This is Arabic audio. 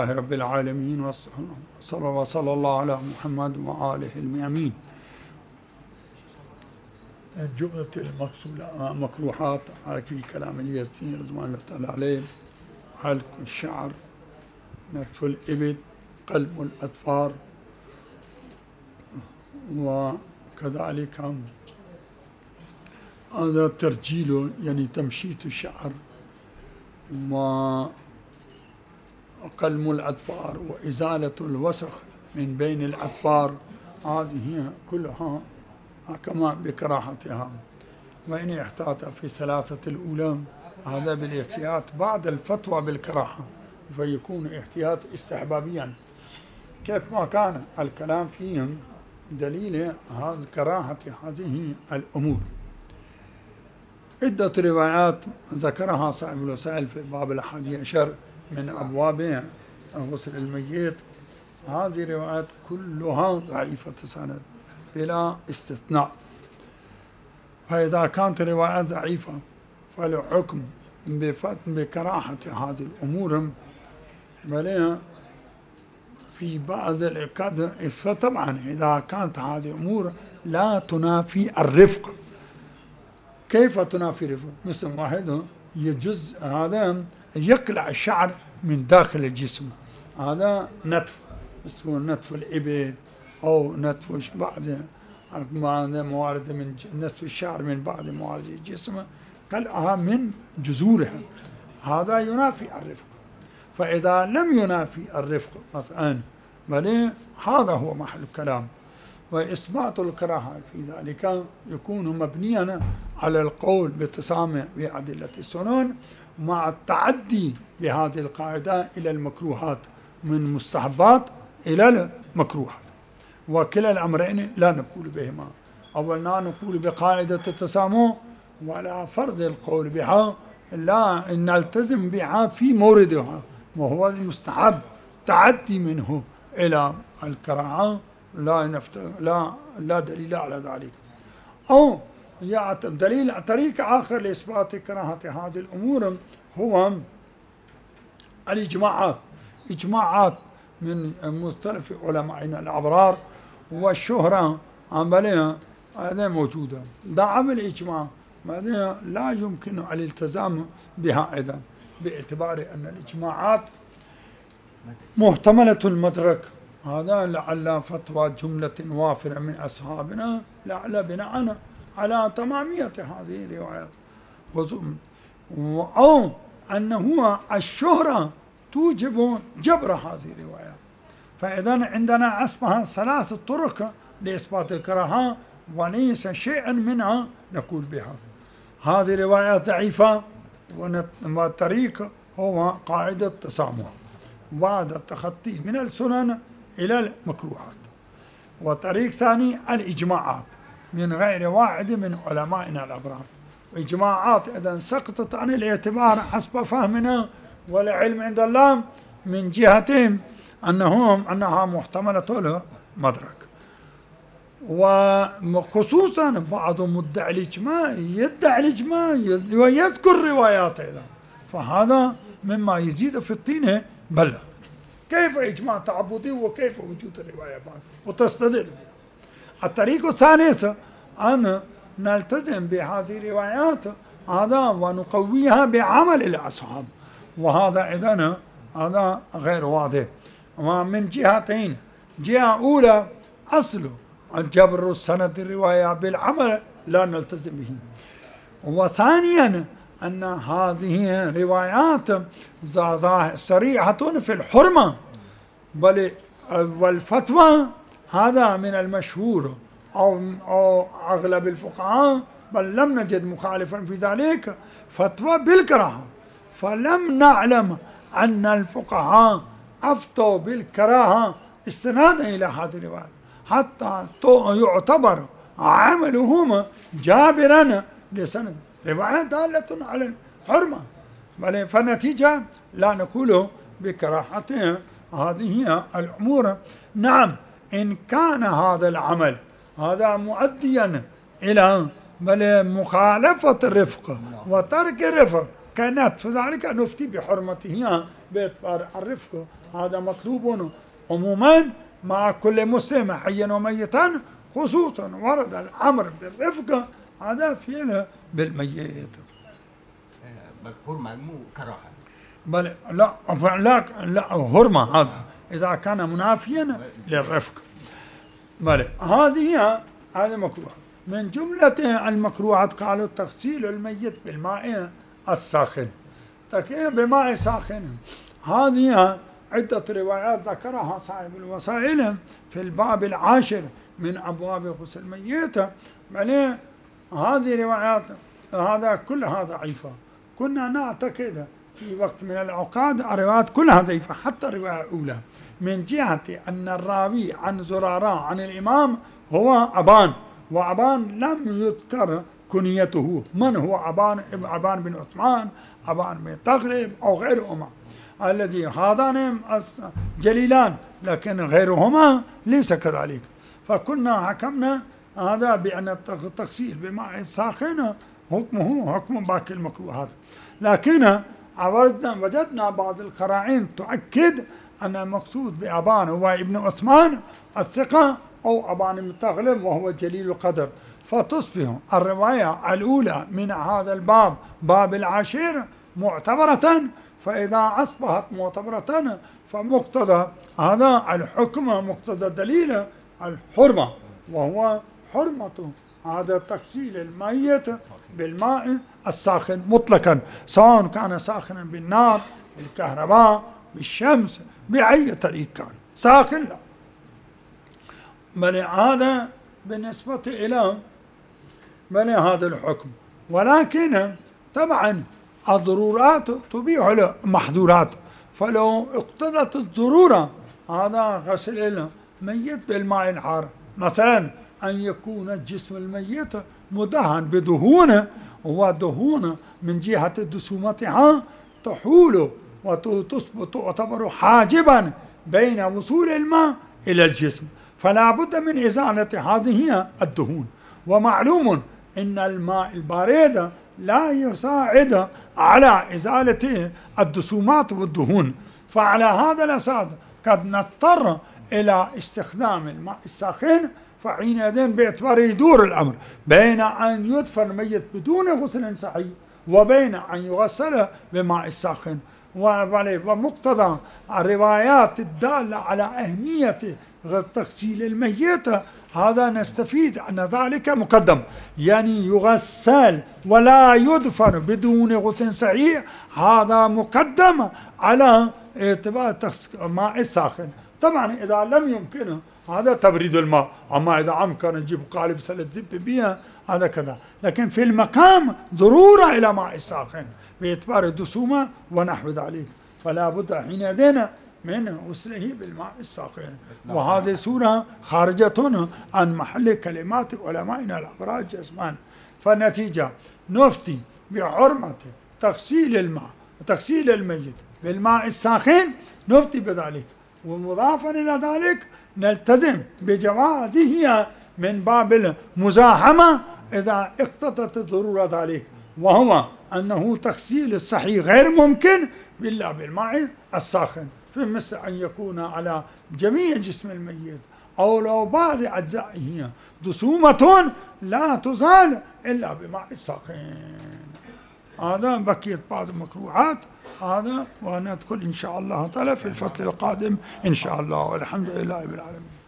لله رب العالمين وصلى الله على محمد وآله الميامين. جملة المكروهات في كلام اليزيدي رضوان الله تعالى عليه: حلق الشعر، نتف الإبط، قلم الأظفار، وكذلك هذا ترجيل يعني تمشيط الشعر، وقلم الأظفار، وإزالة الوسخ من بين الأظفار، هذه كلها كما بكراهتها. وإن احتاط في ثلاثة الأولى هذا بالاحتياط بعد الفتوى بالكراهة، فيكون احتياط استحبابيا كيف ما كان الكلام فيهم دليل هذا كراهة هذه الأمور. عدة روايات ذكرها صاحب الوسائل في باب 11 من أبواب غسل الميت. هذه الروايات كلها ضعيفة السند بلا استثناء، فإذا كانت روايات ضعيفة فالحكم بكراهة هذه الأمور بل في بعض العقاد. فطبعا إذا كانت هذه الأمور لا تنافي الرفق. كيف تنافي الرفق؟ مثل واحد يجوز هذا يقلع الشعر من داخل الجسم، هذا نتف، اسمه نتف الإبط أو نتف بعض موارد من نتف الشعر من بعض موارد الجسم، قلعها من جذورها، هذا ينافي الرفق. فإذا لم ينافي الرفق مثلا بل هذا هو محل الكلام. وإثبات الكراهة في ذلك يكون مبنيا على القول بالتسامح بأدلة السنن مع التعدي بهذه القاعدة إلى المكروهات، من مستحبات إلى المكروهات، وكلا الأمرين لا نقول بهما. أولنا نقول بقاعدة التسامح ولا فرض القول بها، لا إن نلتزم بها في موردها، وهو المستحب. تعدي منه إلى الكراهة لا دليل على ذلك. أو دليل طريق آخر لإثبات كراهة هذه الأمور هو الإجماعات. إجماعات من مختلف علمائنا الأبرار والشهرة عملها هذا موجودة. دعم الإجماع لا يمكن الالتزام بها أيضا، باعتبار أن الإجماعات محتملة المدرك. هذا لعل فتوى جملة وافرة من أصحابنا لعل بناء على تمامية هذه الروايات، أو أنه الشهرة توجب جبر هذه الروايات. فإذا عندنا اسمها ثلاث طرق لإثبات الكراهة وليس شيئا منها نقول بها. هذه روايات ضعيفة، والطريق هو قاعدة التسامح بعد التخطي من السنن إلى المكروهات. وطريق ثاني الإجماعات من غير واحد من علمائنا الأبرار. إجماعات إذا سقطت عن الاعتبار حسب فهمنا والعلم عند الله من جهتهم أنها محتملة المدرك. وخصوصا بعض مدعي الإجماع يدعي الإجماع ويذكر روايات أيضا، فهذا مما يزيد في الطين بلة. كيف إجماع تعبدي وكيف وجود الرواية بعد وتستدل؟ الطريق الثالث أن نلتزم بهذه الروايات هذا ونقويها بعمل الأصحاب، وهذا إذن هذا غير واضح. ومن جهتين: جهة أولى أصل الجبر السند الرواية بالعمل لا نلتزم به، وثانيا أن هذه روايات صريحة في الحرمة، بل والفتوى هذا من المشهور أو أغلب الفقهاء، بل لم نجد مخالفا في ذلك، فتوى بالكراهة. فلم نعلم أن الفقهاء أفتوا بالكراهة استنادا إلى هذه الروايات، حتى يعتبر عملهم جابرا لسند رواية دالة على الحرمة، بل فالنتيجة لا نقول بكراهتها هذه الأمور. نعم، إن كان هذا العمل هذا مؤديا إلى بل مخالفة الرفق وترك الرفق كانت، فذلك نفتي بحرمتها باعتبار الرفق هذا مطلوب عموما مع كل مسلم حيا وميتا، خصوصا ورد الأمر بالرفق هذا فعله بالميت. هرمة مو كراهة. بل لا هرمة هذا إذا كان منافيا للرفق. بل هذه مكروه. من جملة المكروهات قالوا تغسيل الميت بالماء الساخن، تكيه بماء ساخن. هذه عدة روايات ذكرها صاحب الوسائل في الباب 10 من أبواب غسل الميت. بل هذه روايات هذا كلها ضعيفة. كنا نعتقد في وقت من الأوقات الروايات كلها ضعيفة، حتى الرواية الأولى من جهة أن الراوي عن زرارة عن الإمام هو أبان، وأبان لم يذكر كنيته من هو أبان بن عثمان، أبان بن تغلب أو غيرهما، الذي هذان جليلان، لكن غيرهما ليس كذلك. فكنا حكمنا هذا بأن التغسيل بماء ساخن حكمه حكم باقي المكروهات، لكن وجدنا بعض القرائن تؤكد أن المقصود بأبان هو ابن عثمان الثقة أو أبان بن تغلب وهو جليل القدر، فتصبح الرواية الأولى من هذا الباب باب 10 معتبرة. فإذا أصبحت معتبرة فمقتضى هذا الحكم مقتضى الدليل الحرمة، وهو حرمة هذا تغسيل الميت بالماء الساخن مطلقا، سواء كان ساخنا بالنار بالكهرباء بالشمس بأي طريق كان ساخن لا. بل هذا بالنسبة إلى هذا الحكم، ولكن طبعا الضرورات تبيح المحظورات، فلو اقتضت الضرورة هذا غسل الميت بالماء الحار، مثلا أن يكون جسم الميت مدهن بدهون، ودهون من جهة دسومتها تحول وتعتبر حاجبا بين وصول الماء إلى الجسم، فلا بد من إزالة هذه الدهون. ومعلوم أن الماء البارد لا يساعد على إزالة الدسومات والدهون، فعلى هذا الأساس قد نضطر إلى استخدام الماء الساخن، فحينئذ باعتبار يدور الأمر بين أن يدفن الميت بدون غسل صحيح وبين أن يغسل بماء الساخن. ومقتضى الروايات الدالة على أهمية تغسيل الميت هذا نستفيد أن ذلك مقدم، يعني يغسل ولا يدفن بدون غسل صحيح، هذا مقدم على اعتبار ماء الساخن. طبعا إذا لم يمكنه هذا تبريد الماء، أما إذا أمكن نجيب قالب سلة زب بها هذا كذا، لكن في المقام ضرورة إلى ماء الساخن باعتبار الدسومة ونحو ذلك، فلا بد حينئذ من غسله بالماء الساخن. وهذه سورة خارجة عن محل كلمات علمائنا الأبرار جسمان. فالنتيجة نفتي بحرمة تغسيل الميت بالماء الساخن، نفتي بذلك، ومضافا إلى ذلك نلتزم بجوازه من باب المزاحمة إذا اقتضت الضرورة ذلك، وهو أنه تغسيل الصحيح غير ممكن إلا بالماء الساخن، في مثل أن يكون على جميع جسم الميت أو لو بعض أجزائه دسومة لا تزال إلا بماء الساخن. هذا بقيت بعض المكروهات هذا، وندخل إن شاء الله تعالى في الفصل القادم إن شاء الله، والحمد لله رب العالمين.